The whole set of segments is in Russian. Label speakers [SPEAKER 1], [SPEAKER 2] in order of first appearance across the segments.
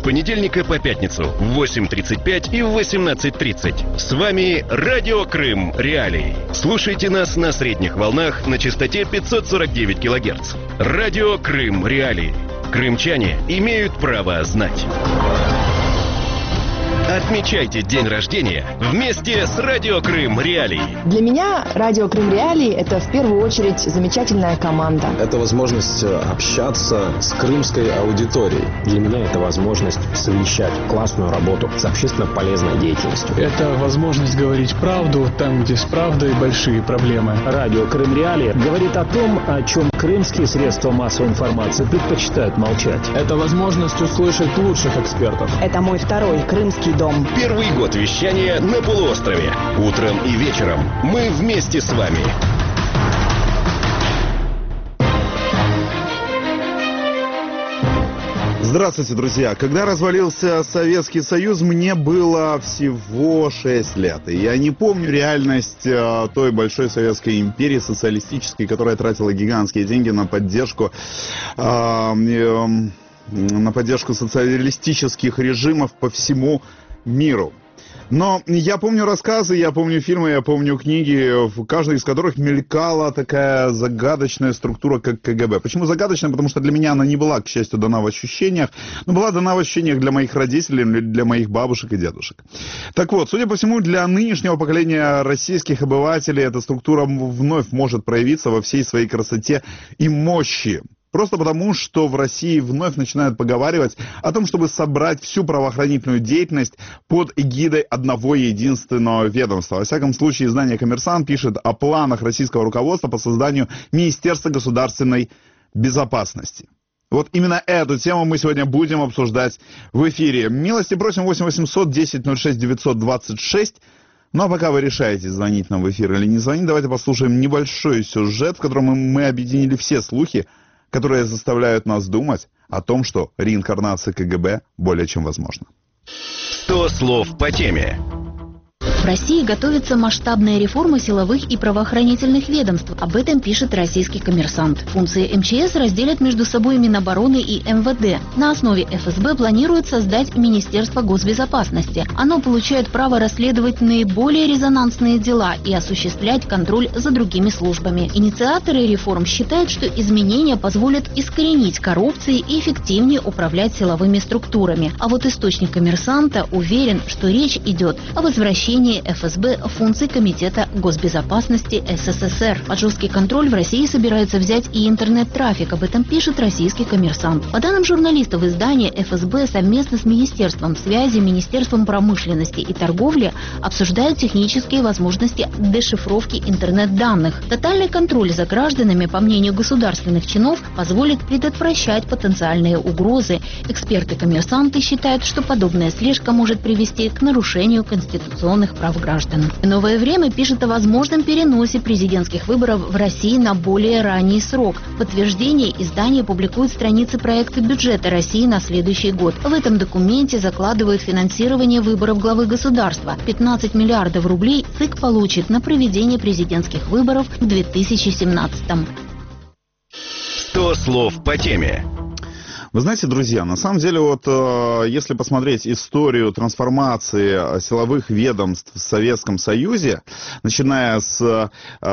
[SPEAKER 1] понедельника по пятницу в 8:35 и в 18:30. С вами Радио Крым Реалии. Слушайте нас на средних волнах на частоте 549 кГц. Радио Крым Реалии. Крымчане имеют право знать. Отмечайте день рождения вместе с Радио Крым Реалии.
[SPEAKER 2] Для меня Радио Крым Реалии – это в первую очередь замечательная команда.
[SPEAKER 3] Это возможность общаться с крымской аудиторией.
[SPEAKER 4] Для меня это возможность совмещать классную работу с общественно полезной деятельностью.
[SPEAKER 5] Это возможность говорить правду там, где с правдой большие проблемы.
[SPEAKER 6] Радио Крым Реалии говорит о том, о чем крымские средства массовой информации предпочитают молчать.
[SPEAKER 5] Это возможность услышать лучших экспертов.
[SPEAKER 2] Это мой второй крымский дом.
[SPEAKER 1] Первый год вещания на полуострове. Утром и вечером мы вместе с вами.
[SPEAKER 7] Здравствуйте, друзья. Когда развалился Советский Союз, мне было всего 6 лет. И я не помню реальность той большой советской империи социалистической, которая тратила гигантские деньги на поддержку социалистических режимов по всему миру. Но я помню рассказы, я помню фильмы, я помню книги, в каждой из которых мелькала такая загадочная структура, как КГБ. Почему загадочная? Потому что для меня она не была, к счастью, дана в ощущениях, но была дана в ощущениях для моих родителей, для моих бабушек и дедушек. Так вот, судя по всему, для нынешнего поколения российских обывателей эта структура вновь может проявиться во всей своей красоте и мощи. Просто потому, что в России вновь начинают поговаривать о том, чтобы собрать всю правоохранительную деятельность под эгидой одного единственного ведомства. Во всяком случае, издание «Коммерсант» пишет о планах российского руководства по созданию Министерства государственной безопасности. Вот именно эту тему мы сегодня будем обсуждать в эфире. Милости просим 8 800 10 06 926. Ну а пока вы решаете, звонить нам в эфир или не звонить, давайте послушаем небольшой сюжет, в котором мы объединили все слухи, которые заставляют нас думать о том, что реинкарнация КГБ более чем возможна.
[SPEAKER 1] 100 слов по теме.
[SPEAKER 8] В России готовится масштабная реформа силовых и правоохранительных ведомств. Об этом пишет российский «Коммерсант». Функции МЧС разделят между собой Минобороны и МВД. На основе ФСБ планируют создать Министерство госбезопасности. Оно получает право расследовать наиболее резонансные дела и осуществлять контроль за другими службами. Инициаторы реформ считают, что изменения позволят искоренить коррупцию и эффективнее управлять силовыми структурами. А вот источник «Коммерсанта» уверен, что речь идет о возвращении ФСБ функций Комитета госбезопасности СССР. Под жесткий контроль в России собираются взять и интернет-трафик. Об этом пишет российский «Коммерсант». По данным журналистов издания, ФСБ совместно с Министерством связи, Министерством промышленности и торговли обсуждают технические возможности дешифровки интернет-данных. Тотальный контроль за гражданами, по мнению государственных чинов, позволит предотвращать потенциальные угрозы. Эксперты «Коммерсанта» считают, что подобная слежка может привести к нарушению конституционных прав граждан. «Новое время» пишет о возможном переносе президентских выборов в России на более ранний срок. В подтверждение издание публикует страницы проекта бюджета России на следующий год. В этом документе закладывают финансирование выборов главы государства. 15 миллиардов рублей ЦИК получит на проведение президентских выборов в 2017-м.
[SPEAKER 1] 100 слов по теме.
[SPEAKER 7] Вы знаете, друзья, на самом деле, вот если посмотреть историю трансформации силовых ведомств в Советском Союзе, начиная с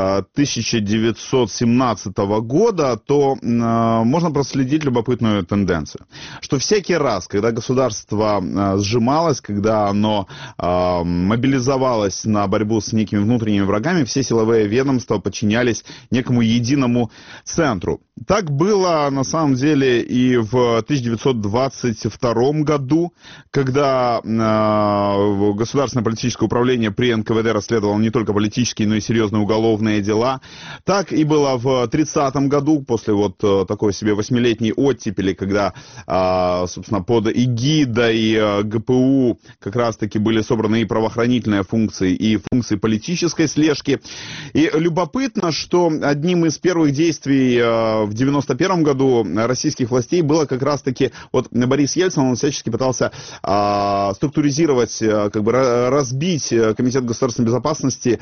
[SPEAKER 7] 1917 года, то можно проследить любопытную тенденцию, что всякий раз, когда государство сжималось, когда оно мобилизовалось на борьбу с некими внутренними врагами, все силовые ведомства подчинялись некому единому центру. Так было на самом деле и в 1922 году, когда Государственное политическое управление при НКВД расследовало не только политические, но и серьезные уголовные дела. Так и было в 1930 году, после вот такой себе 8-летней оттепели, когда, собственно, под эгидой ГПУ как раз-таки были собраны и правоохранительные функции, и функции политической слежки. И любопытно, что одним из первых действий в 1991 году российских властей было как как раз-таки вот Борис Ельцин, он всячески пытался структуризировать, как бы разбить Комитет государственной безопасности,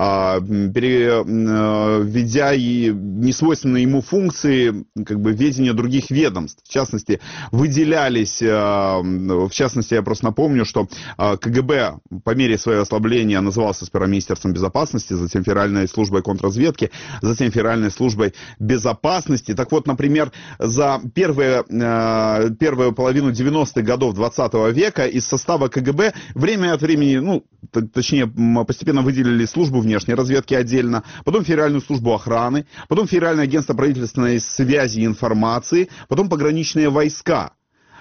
[SPEAKER 7] переведя и несвойственные ему функции, как бы ведения других ведомств. В частности, выделялись, в частности, я просто напомню, что КГБ по мере своего ослабления назывался сперва Министерством безопасности, затем Федеральной службой контрразведки, затем Федеральной службой безопасности. Так вот, например, за первую половину 90-х годов 20 века из состава КГБ время от времени, ну, точнее, постепенно выделили службу внешней разведки отдельно, потом Федеральную службу охраны, потом Федеральное агентство правительственной связи и информации, потом пограничные войска.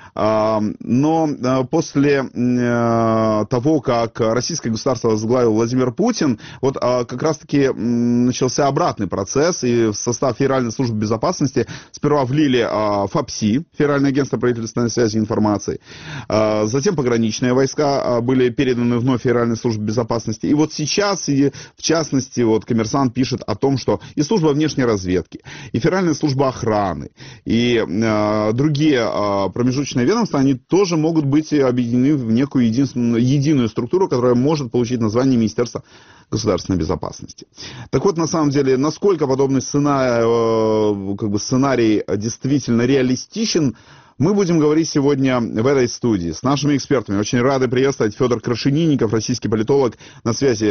[SPEAKER 7] Но после того, как российское государство возглавил Владимир Путин, вот как раз-таки начался обратный процесс, и в состав Федеральной службы безопасности сперва влили ФАПСИ, Федеральное агентство правительственной связи и информации, затем пограничные войска были переданы вновь Федеральной службе безопасности, и вот сейчас, и в частности, вот «Коммерсант» пишет о том, что и служба внешней разведки, и Федеральная служба охраны, и другие промежуточные ведомства, они тоже могут быть объединены в некую единую структуру, которая может получить название Министерства государственной безопасности. Так вот, на самом деле, насколько подобный сценарий действительно реалистичен, мы будем говорить сегодня в этой студии с нашими экспертами. Очень рады приветствовать Федор Крашенинников, российский политолог, на связи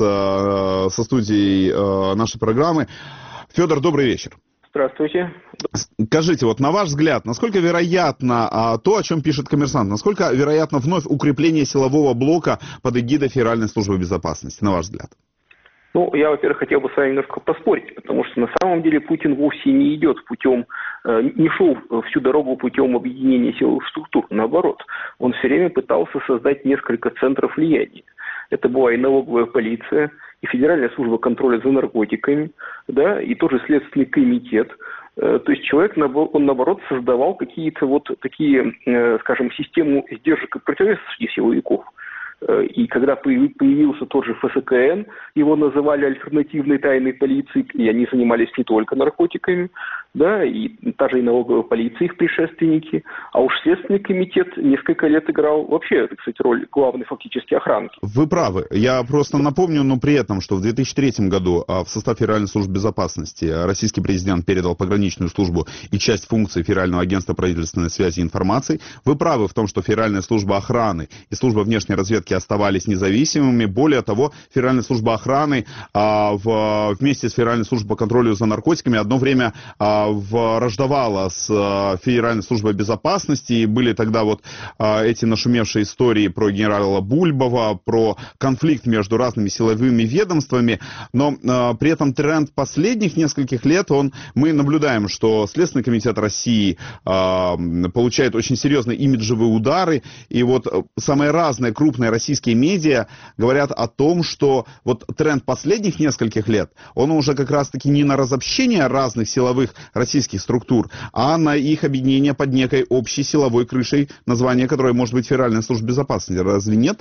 [SPEAKER 7] со студией нашей программы. Федор, добрый вечер.
[SPEAKER 9] Здравствуйте.
[SPEAKER 7] Скажите, вот на ваш взгляд, насколько вероятно то, о чем пишет «Коммерсант», насколько вероятно вновь укрепление силового блока под эгидой Федеральной службы безопасности, на ваш взгляд?
[SPEAKER 9] Ну, я, во-первых, хотел бы с вами немножко поспорить, потому что на самом деле Путин вовсе не идет путем, не шел всю дорогу путем объединения силовых структур. Наоборот, он все время пытался создать несколько центров влияния. Это была и налоговая полиция, и Федеральная служба контроля за наркотиками, да, и тоже Следственный комитет. То есть человек, он наоборот создавал какие-то вот такие, скажем, систему сдержек и противодействия силовиков. И когда появился тот же ФСКН, его называли альтернативной тайной полицией, и они занимались не только наркотиками, да, и та же и налоговая полиция, их предшественники, а уж Следственный комитет несколько лет играл вообще, кстати, роль главной фактически охранки.
[SPEAKER 7] Вы правы. Я просто напомню, но при этом, что в 2003 году в состав Федеральной службы безопасности российский президент передал пограничную службу и часть функций Федерального агентства правительственной связи и информации. Вы правы в том, что Федеральная служба охраны и служба внешней разведки оставались независимыми. Более того, Федеральная служба охраны вместе с Федеральной службой по контролю за наркотиками одно время враждовала с Федеральной службой безопасности, и были тогда вот эти нашумевшие истории про генерала Бульбова, про конфликт между разными силовыми ведомствами, но при этом тренд последних нескольких лет, мы наблюдаем, что Следственный комитет России получает очень серьезные имиджевые удары, и вот самые разные крупные российские медиа говорят о том, что вот тренд последних нескольких лет, он уже как раз-таки не на разобщение разных силовых российских структур, а на их объединение под некой общей силовой крышей, название которой может быть Федеральная служба безопасности. Разве нет?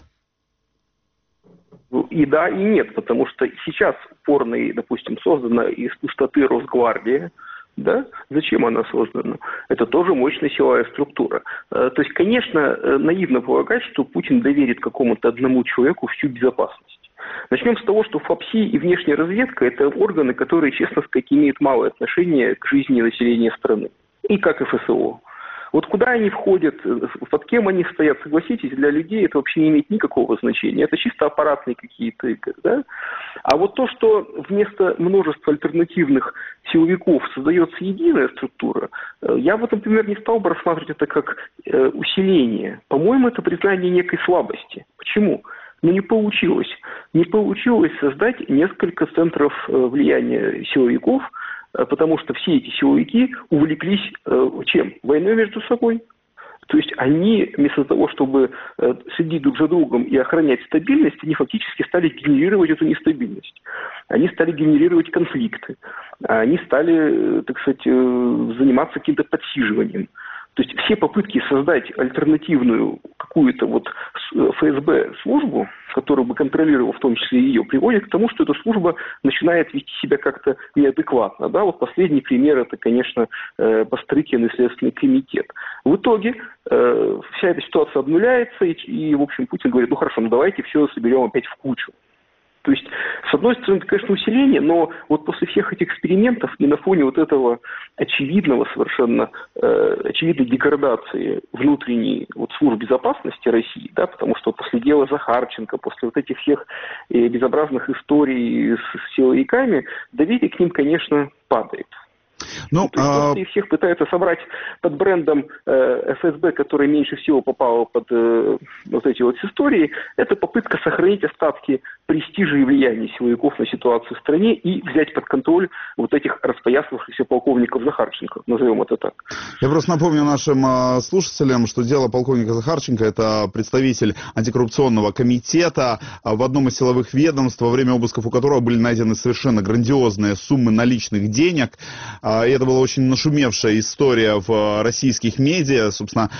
[SPEAKER 9] И да, и нет, потому что сейчас упорно, допустим, создана из пустоты Росгвардия, да? Зачем она создана? Это тоже мощная силовая структура. То есть, конечно, наивно полагать, что Путин доверит какому-то одному человеку всю безопасность. Начнем с того, что ФАПСИ и внешняя разведка – это органы, которые, честно сказать, имеют малое отношение к жизни населения страны. И как и ФСО. Вот куда они входят, под кем они стоят, согласитесь, для людей это вообще не имеет никакого значения. Это чисто аппаратные какие-то игры, да? А вот то, что вместо множества альтернативных силовиков создается единая структура, я вот, например, не стал бы рассматривать это как усиление. По-моему, это признание некой слабости. Почему? Но не получилось. Не получилось создать несколько центров влияния силовиков, потому что все эти силовики увлеклись чем? Войной между собой. То есть они вместо того, чтобы следить друг за другом и охранять стабильность, они фактически стали генерировать эту нестабильность. Они стали генерировать конфликты. Они стали, так сказать, заниматься каким-то подсиживанием. То есть все попытки создать альтернативную какую-то вот ФСБ службу, которую бы контролировал в том числе и ее, приводит к тому, что эта служба начинает вести себя как-то неадекватно. Да? Вот последний пример — это, конечно, Бастрыкин и Следственный комитет. В итоге вся эта ситуация обнуляется, и, в общем, Путин говорит: ну хорошо, ну давайте все соберем опять в кучу. То есть, с одной стороны, это, конечно, усиление, но вот после всех этих экспериментов и на фоне вот этого очевидной деградации внутренней вот служб безопасности России, да, потому что после дела Захарченко, после вот этих всех безобразных историй с силовиками, доверие к ним, конечно, падает. Ну, то есть, всех пытаются собрать под брендом ФСБ, который меньше всего попал под вот эти вот истории. Это попытка сохранить остатки престижа и влияния силовиков на ситуацию в стране и взять под контроль вот этих распоясавшихся полковников Захарченко, назовем это так.
[SPEAKER 7] Я просто напомню нашим слушателям, что дело полковника Захарченко — это представитель антикоррупционного комитета в одном из силовых ведомств, во время обысков у которого были найдены совершенно грандиозные суммы наличных денег. И это была очень нашумевшая история в российских медиа. Собственно,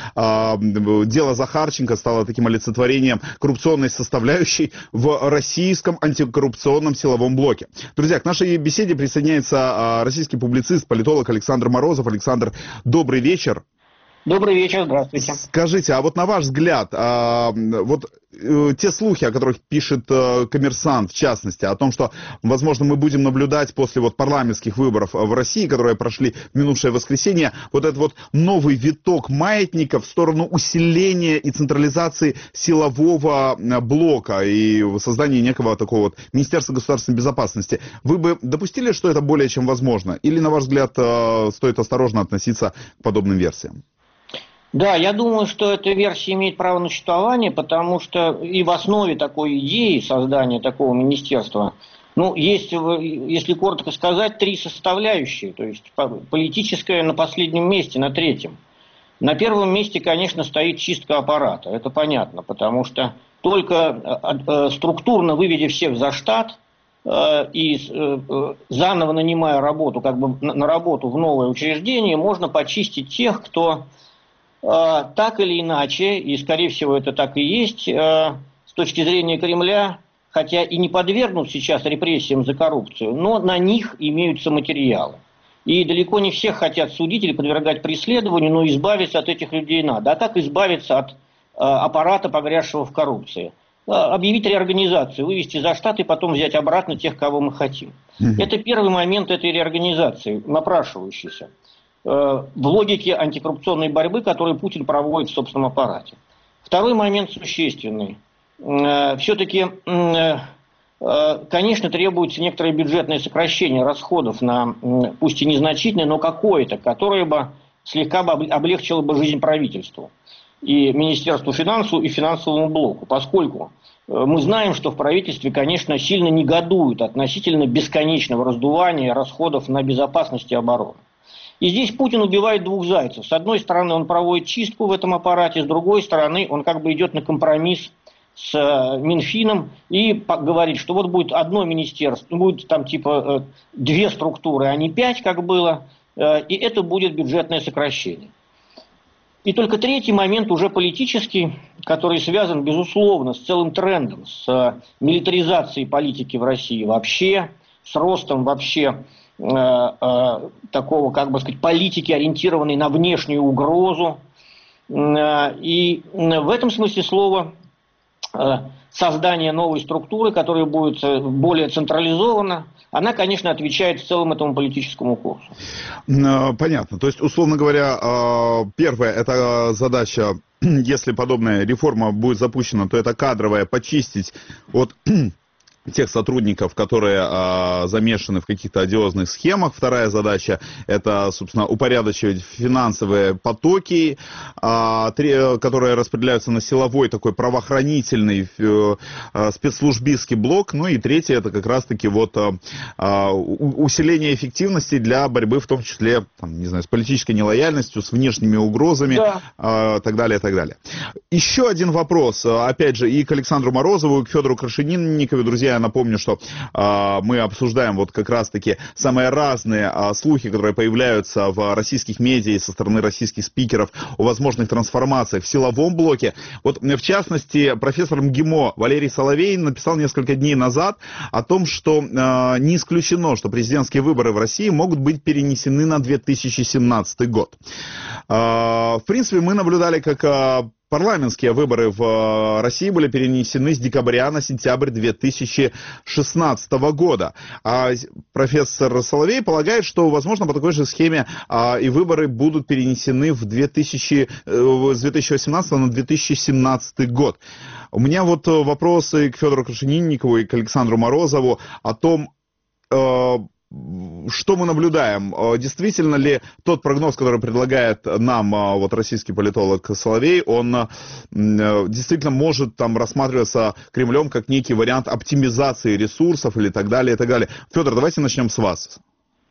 [SPEAKER 7] дело Захарченко стало таким олицетворением коррупционной составляющей в российском антикоррупционном силовом блоке. Друзья, к нашей беседе присоединяется российский публицист, политолог Александр Морозов. Александр, добрый вечер.
[SPEAKER 10] Добрый вечер, здравствуйте.
[SPEAKER 7] Скажите, а вот на ваш взгляд, вот те слухи, о которых пишет «Коммерсант», в частности, о том, что, возможно, мы будем наблюдать после вот парламентских выборов в России, которые прошли в минувшее воскресенье, вот этот вот новый виток маятника в сторону усиления и централизации силового блока и создания некого такого вот Министерства государственной безопасности. Вы бы допустили, что это более чем возможно? Или, на ваш взгляд, стоит осторожно относиться к подобным версиям?
[SPEAKER 10] Да, я думаю, что эта версия имеет право на существование, потому что и в основе такой идеи создания такого министерства, ну, есть, если коротко сказать, три составляющие. То есть политическая на последнем месте, на третьем. На первом месте, конечно, стоит чистка аппарата. Это понятно, потому что только структурно выведя всех за штат и заново нанимая работу, как бы на работу в новое учреждение, можно почистить тех, кто так или иначе, и скорее всего это так и есть, с точки зрения Кремля, хотя и не подвергнут сейчас репрессиям за коррупцию, но на них имеются материалы. И далеко не всех хотят судить или подвергать преследованию, но избавиться от этих людей надо. А как избавиться от аппарата, погрязшего в коррупции? Объявить реорганизацию, вывести за штат и потом взять обратно тех, кого мы хотим. Это первый момент этой реорганизации, напрашивающийся в логике антикоррупционной борьбы, которую Путин проводит в собственном аппарате. Второй момент существенный. Все-таки, конечно, требуется некоторое бюджетное сокращение расходов на, пусть и незначительное, но какое-то, которое бы слегка облегчило бы жизнь правительству и Министерству финансов и финансовому блоку, поскольку мы знаем, что в правительстве, конечно, сильно негодуют относительно бесконечного раздувания расходов на безопасность и оборону. И здесь Путин убивает двух зайцев. С одной стороны, он проводит чистку в этом аппарате, с другой стороны, он как бы идет на компромисс с Минфином и говорит, что вот будет одно министерство, будет там типа две структуры, а не 5, как было, и это будет бюджетное сокращение. И только третий момент уже политический, который связан, безусловно, с целым трендом, с милитаризацией политики в России вообще, с ростом вообще такого, как бы сказать, политики, ориентированной на внешнюю угрозу. И в этом смысле слова создание новой структуры, которая будет более централизована, она, конечно, отвечает в целом этому политическому курсу.
[SPEAKER 7] Понятно. То есть, условно говоря, первая это задача, если подобная реформа будет запущена, то это кадровая, почистить от тех сотрудников, которые замешаны в каких-то одиозных схемах. Вторая задача — это, собственно, упорядочивать финансовые потоки, которые распределяются на силовой такой правоохранительный спецслужбистский блок. Ну и третье — это как раз-таки вот усиление эффективности для борьбы, в том числе, там, не знаю, с политической нелояльностью, с внешними угрозами, да. Так далее, так далее. Еще один вопрос, опять же, и к Александру Морозову, и к Федору Крашенинникову, друзья. Я напомню, что мы обсуждаем вот как раз-таки самые разные слухи, которые появляются в российских медиа и со стороны российских спикеров о возможных трансформациях в силовом блоке. Вот, в частности, профессор МГИМО Валерий Соловей написал несколько дней назад о том, что не исключено, что президентские выборы в России могут быть перенесены на 2017 год. В принципе, мы наблюдали, как парламентские выборы в России были перенесены с декабря на сентябрь 2016 года. А профессор Соловей полагает, что, возможно, по такой же схеме и выборы будут перенесены с 2018 на 2017 год. У меня вот вопросы к Федору Крашенинникову и к Александру Морозову о том, что мы наблюдаем? Действительно ли тот прогноз, который предлагает нам вот российский политолог Соловей, он действительно может там рассматриваться Кремлем как некий вариант оптимизации ресурсов или так далее, и так далее? Федор, давайте начнем с вас.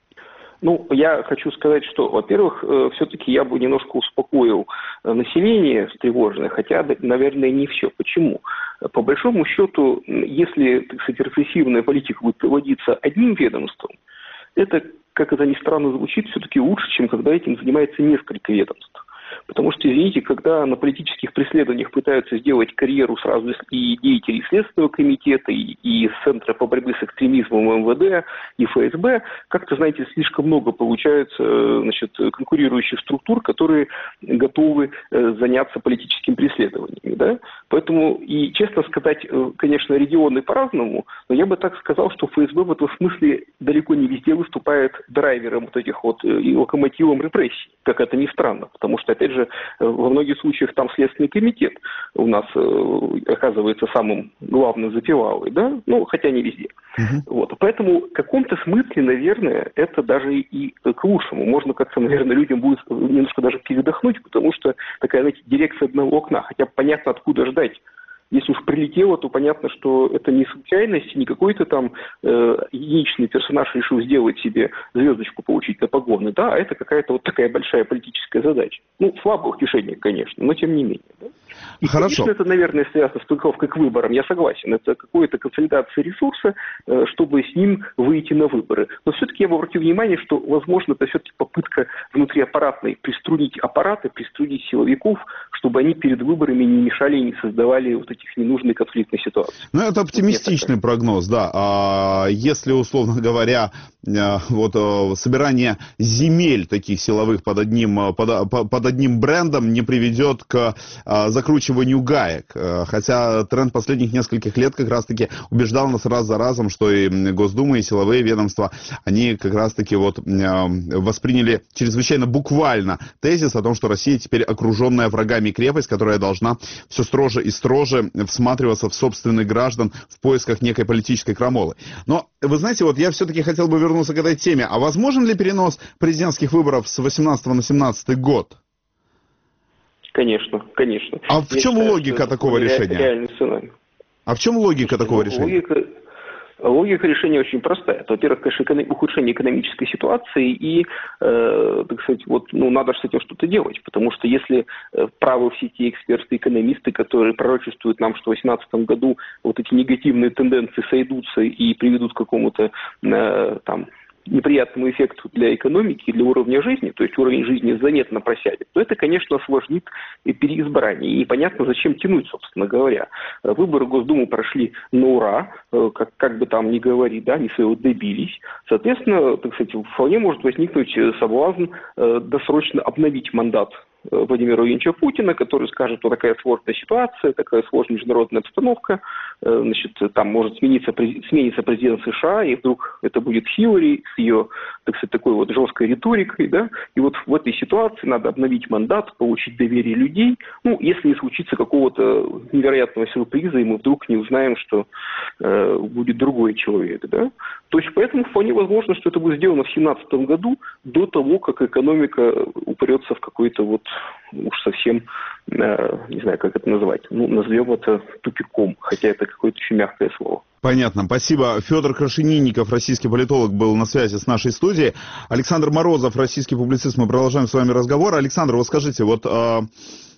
[SPEAKER 9] Ну, я хочу сказать, что, во-первых, все-таки я бы немножко успокоил население встревоженное, хотя, наверное, не все. Почему? По большому счету, если, так сказать, репрессивная политика будет проводиться одним ведомством, это, как это ни странно звучит, все-таки лучше, чем когда этим занимается несколько ведомств. Потому что, извините, когда на политических преследованиях пытаются сделать карьеру сразу и деятелей Следственного комитета, и Центра по борьбе с экстремизмом МВД, и ФСБ, как-то, знаете, слишком много получается, значит, конкурирующих структур, которые готовы заняться политическим преследованием. Да? Поэтому, и честно сказать, конечно, регионы по-разному, но я бы так сказал, что ФСБ в этом смысле далеко не везде выступает драйвером вот этих вот и локомотивом репрессий, как это ни странно, потому что, опять же, во многих случаях там Следственный комитет у нас оказывается самым главным запевалой, да, ну, хотя не везде. Вот. Поэтому в каком-то смысле, наверное, это даже и к лучшему. Можно как-то, наверное, людям будет немножко даже передохнуть, потому что такая, знаете, дирекция одного окна, хотя понятно, откуда ждать. Если уж прилетело, то понятно, что это не случайность, не какой-то там единичный персонаж решил сделать себе звездочку, получить на погоны, да, а это какая-то вот такая большая политическая задача. Ну, слабое утешение, конечно, но тем не менее. Да? И,
[SPEAKER 7] хорошо.
[SPEAKER 9] Конечно, это, наверное, связано с подготовкой к выборам, я согласен. Это какая-то консолидация ресурса, чтобы с ним выйти на выборы. Но все-таки я бы обратил внимание, что, возможно, это все-таки попытка внутриаппаратной приструнить аппараты, приструнить силовиков, чтобы они перед выборами не мешали и не создавали вот этих ненужных конфликтных ситуаций.
[SPEAKER 7] Ну, это оптимистичный прогноз, да. Если, условно говоря, вот собирание земель таких силовых под одним брендом не приведет к закручиванию гаек. Хотя тренд последних нескольких лет как раз-таки убеждал нас раз за разом, что и Госдума, и силовые ведомства, они как раз-таки вот восприняли чрезвычайно буквально тезис о том, что Россия теперь окруженная врагами крепость, которая должна все строже и строже всматриваться в собственных граждан в поисках некой политической крамолы. Но, вы знаете, вот я все-таки хотел бы вернуться к этой теме. А возможен ли перенос президентских выборов с 18 на 17 год?
[SPEAKER 9] Конечно, конечно.
[SPEAKER 7] А в чем логика такого решения?
[SPEAKER 9] Реальный сценарий.
[SPEAKER 7] А в чем логика такого решения?
[SPEAKER 9] Логика решения очень простая. Во-первых, конечно, ухудшение экономической ситуации и, так сказать, вот, ну, надо же с этим что-то делать, потому что если правы все те эксперты, экономисты, которые пророчествуют нам, что в 2018 году вот эти негативные тенденции сойдутся и приведут к какому-то там неприятному эффекту для экономики и для уровня жизни, то есть уровень жизни заметно просядет, то это, конечно, осложнит переизбрание. И непонятно, зачем тянуть, собственно говоря. Выборы в Госдуму прошли на ура, как бы там ни говори, да, они своего добились. Соответственно, так сказать, вполне может возникнуть соблазн досрочно обновить мандат Владимира Владимировича Путина, который скажет, что такая сложная ситуация, такая сложная международная обстановка, значит, там может смениться президент США, и вдруг это будет Хиллари с ее, так сказать, такой вот жесткой риторикой, да, и вот в этой ситуации надо обновить мандат, получить доверие людей, ну, если не случится какого-то невероятного сюрприза, и мы вдруг не узнаем, что будет другой человек, да, то есть поэтому вполне возможно, что это будет сделано в 2017 году, до того, как экономика упрется в какой-то вот уж совсем, не знаю, как это назвать, ну, назовем это тупиком, хотя это какое-то очень мягкое слово.
[SPEAKER 7] Понятно, спасибо. Федор Крашенинников, российский политолог, был на связи с нашей студией. Александр Морозов, российский публицист, мы продолжаем с вами разговор. Александр, вот скажите, вот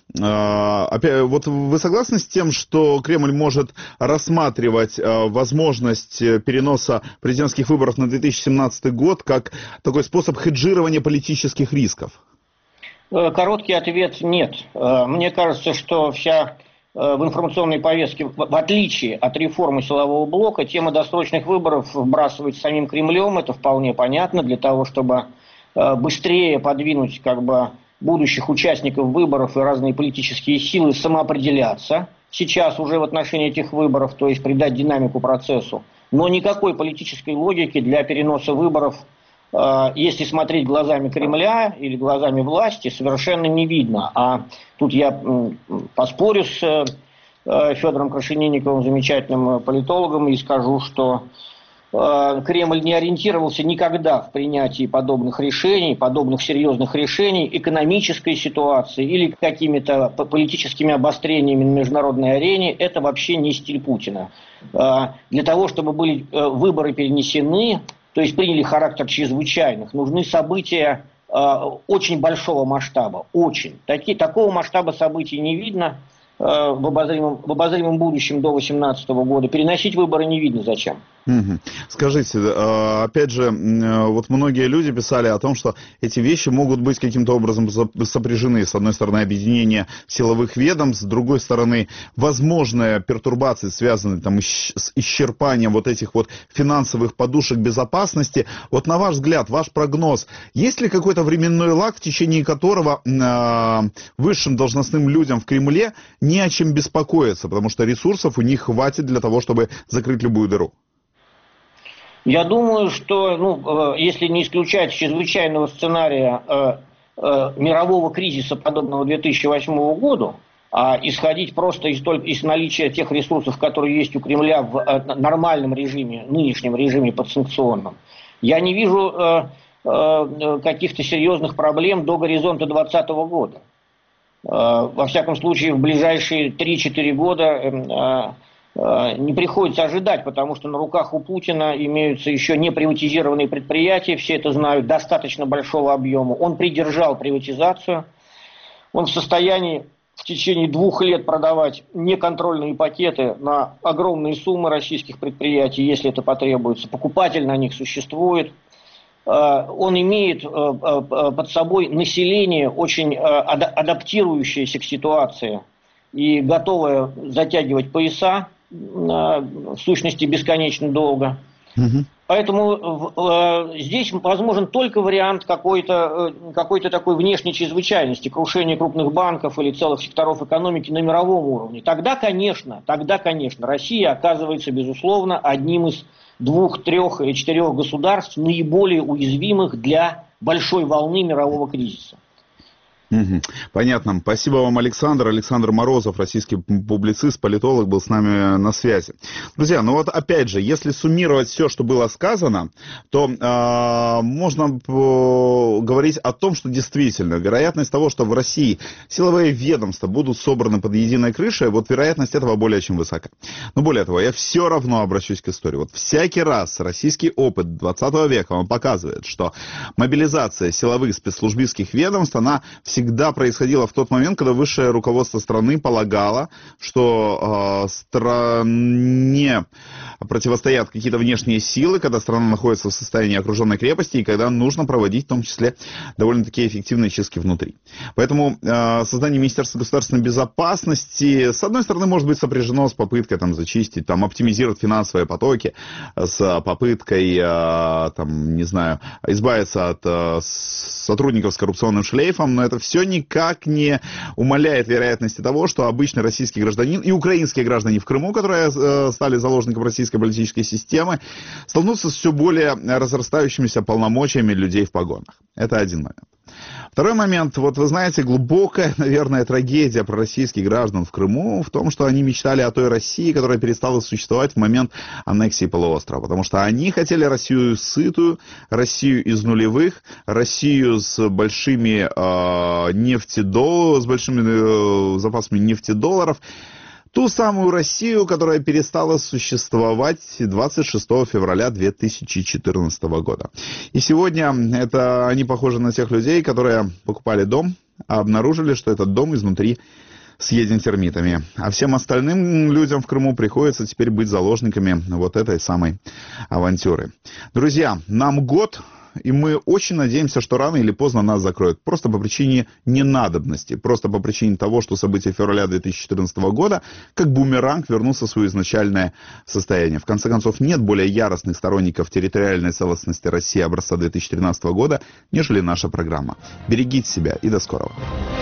[SPEAKER 7] опять, вот вы согласны с тем, что Кремль может рассматривать возможность переноса президентских выборов на 2017 год как такой способ хеджирования политических рисков?
[SPEAKER 10] Короткий ответ – нет. Мне кажется, что вся в информационной повестке, в отличие от реформы силового блока, тема досрочных выборов вбрасывается самим Кремлем. Это вполне понятно, для того, чтобы быстрее подвинуть будущих участников выборов и разные политические силы самоопределяться сейчас уже в отношении этих выборов, то есть придать динамику процессу. Но никакой политической логики для переноса выборов, если смотреть глазами Кремля или глазами власти, совершенно не видно. А тут я поспорю с Федором Крашенинниковым, замечательным политологом, и скажу, что Кремль не ориентировался никогда в принятии подобных решений, подобных серьезных решений, экономической ситуации или какими-то политическими обострениями на международной арене. Это вообще не стиль Путина. Для того, чтобы были выборы перенесены, то есть приняли характер чрезвычайных, нужны события очень большого масштаба. Очень. Такого масштаба событий не видно в обозримом будущем до 2018 года. Переносить выборы не видно зачем.
[SPEAKER 7] Скажите, опять же, вот многие люди писали о том, что эти вещи могут быть каким-то образом сопряжены. С одной стороны, объединение силовых ведомств, с другой стороны, возможные пертурбации, связанные с исчерпанием вот этих вот финансовых подушек безопасности. Вот на ваш взгляд, ваш прогноз, есть ли какой-то временной лаг, в течение которого высшим должностным людям в Кремле не о чем беспокоиться, потому что ресурсов у них хватит для того, чтобы закрыть любую дыру?
[SPEAKER 10] Я думаю, что, если не исключать чрезвычайного сценария мирового кризиса, подобного 2008 году, а исходить просто из наличия тех ресурсов, которые есть у Кремля в нормальном режиме, нынешнем режиме подсанкционном, я не вижу каких-то серьезных проблем до горизонта 2020 года. Во всяком случае, в ближайшие 3-4 года не приходится ожидать, потому что на руках у Путина имеются еще не приватизированные предприятия, все это знают, достаточно большого объема. Он придержал приватизацию, он в состоянии в течение 2 лет продавать неконтрольные пакеты на огромные суммы российских предприятий, если это потребуется. Покупатель на них существует. Он имеет под собой население, очень адаптирующееся к ситуации и готовое затягивать пояса, в сущности, бесконечно долго. Поэтому здесь возможен только вариант какой-то такой внешней чрезвычайности, крушения крупных банков или целых секторов экономики на мировом уровне. Тогда, конечно, Россия оказывается, безусловно, одним из 2, 3 или 4 государств, наиболее уязвимых для большой волны мирового кризиса.
[SPEAKER 7] Понятно. Спасибо вам, Александр. Александр Морозов, российский публицист, политолог, был с нами на связи. Друзья, ну вот опять же, если суммировать все, что было сказано, то можно говорить о том, что действительно вероятность того, что в России силовые ведомства будут собраны под единой крышей, вот вероятность этого более чем высока. Но более того, я все равно обращусь к истории. Вот всякий раз российский опыт 20 века, он показывает, что мобилизация силовых спецслужбистских ведомств, она всегда происходило в тот момент, когда высшее руководство страны полагало, что стране противостоят какие-то внешние силы, когда страна находится в состоянии окруженной крепости и когда нужно проводить в том числе довольно-таки эффективные чистки внутри. Поэтому создание Министерства государственной безопасности, с одной стороны, может быть сопряжено с попыткой зачистить, оптимизировать финансовые потоки, с попыткой, избавиться от сотрудников с коррупционным шлейфом, но это все никак не умаляет вероятности того, что обычный российский гражданин и украинские граждане в Крыму, которые стали заложником российской политической системы, столкнутся с все более разрастающимися полномочиями людей в погонах. Это один момент. Второй момент, вот вы знаете, глубокая, наверное, трагедия пророссийских граждан в Крыму в том, что они мечтали о той России, которая перестала существовать в момент аннексии полуострова. Потому что они хотели Россию сытую, Россию из нулевых, Россию с большими с большими запасами нефтедолларов. Ту самую Россию, которая перестала существовать 26 февраля 2014 года. И сегодня они похожи на тех людей, которые покупали дом, а обнаружили, что этот дом изнутри съеден термитами. А всем остальным людям в Крыму приходится теперь быть заложниками вот этой самой авантюры. Друзья, нам год, и мы очень надеемся, что рано или поздно нас закроют. Просто по причине ненадобности. Просто по причине того, что события февраля 2014 года, как бумеранг, вернулся в свое изначальное состояние. В конце концов, нет более яростных сторонников территориальной целостности России образца 2013 года, нежели наша программа. Берегите себя и до скорого.